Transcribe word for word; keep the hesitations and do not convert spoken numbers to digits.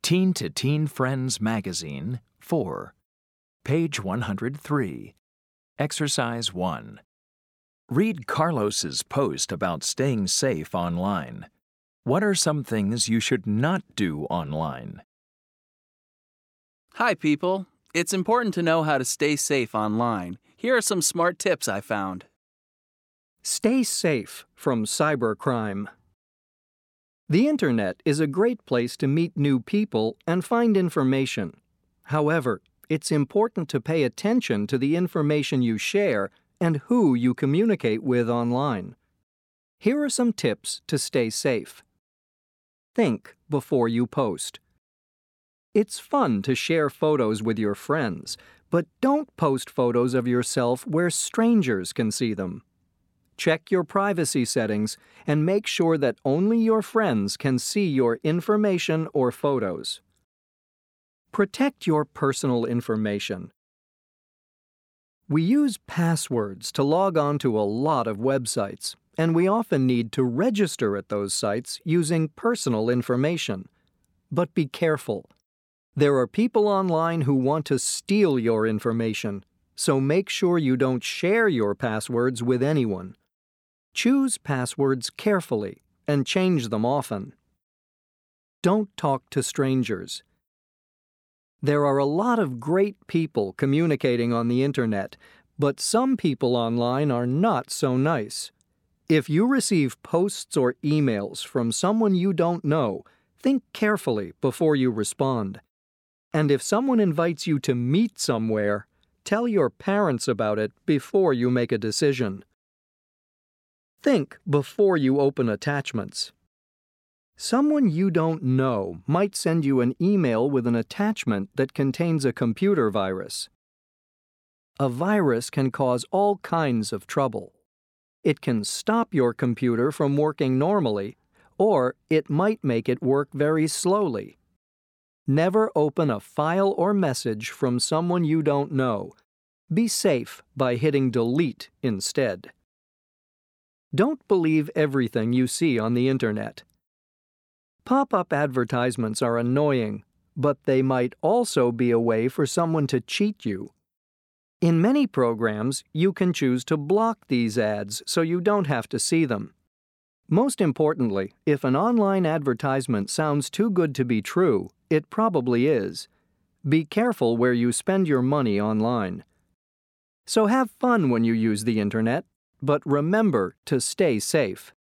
Teen to Teen Friends Magazine, four. Page one hundred three. Exercise one. Read Carlos's post about staying safe online. What are some things you should not do online? Hi, people. It's important to know how to stay safe online. Here are some smart tips I found. Stay safe from cybercrime. The Internet is a great place to meet new people and find information. However, it's important to pay attention to the information you share and who you communicate with online. Here are some tips to stay safe. Think before you post. It's fun to share photos with your friends, but don't post photos of yourself where strangers can see them. Check your privacy settings and make sure that only your friends can see your information or photos. Protect your personal information. We use passwords to log on to a lot of websites, and we often need to register at those sites using personal information. But be careful. There are people online who want to steal your information, so make sure you don't share your passwords with anyone. Choose passwords carefully and change them often. Don't talk to strangers. There are a lot of great people communicating on the Internet, but some people online are not so nice. If you receive posts or emails from someone you don't know, think carefully before you respond. And if someone invites you to meet somewhere, tell your parents about it before you make a decision. Think before you open attachments. Someone you don't know might send you an email with an attachment that contains a computer virus. A virus can cause all kinds of trouble. It can stop your computer from working normally, or it might make it work very slowly. Never open a file or message from someone you don't know. Be safe by hitting delete instead. Don't believe everything you see on the Internet. Pop-up advertisements are annoying, but they might also be a way for someone to cheat you. In many programs, you can choose to block these ads so you don't have to see them. Most importantly, if an online advertisement sounds too good to be true, it probably is. Be careful where you spend your money online. So have fun when you use the Internet, but remember to stay safe.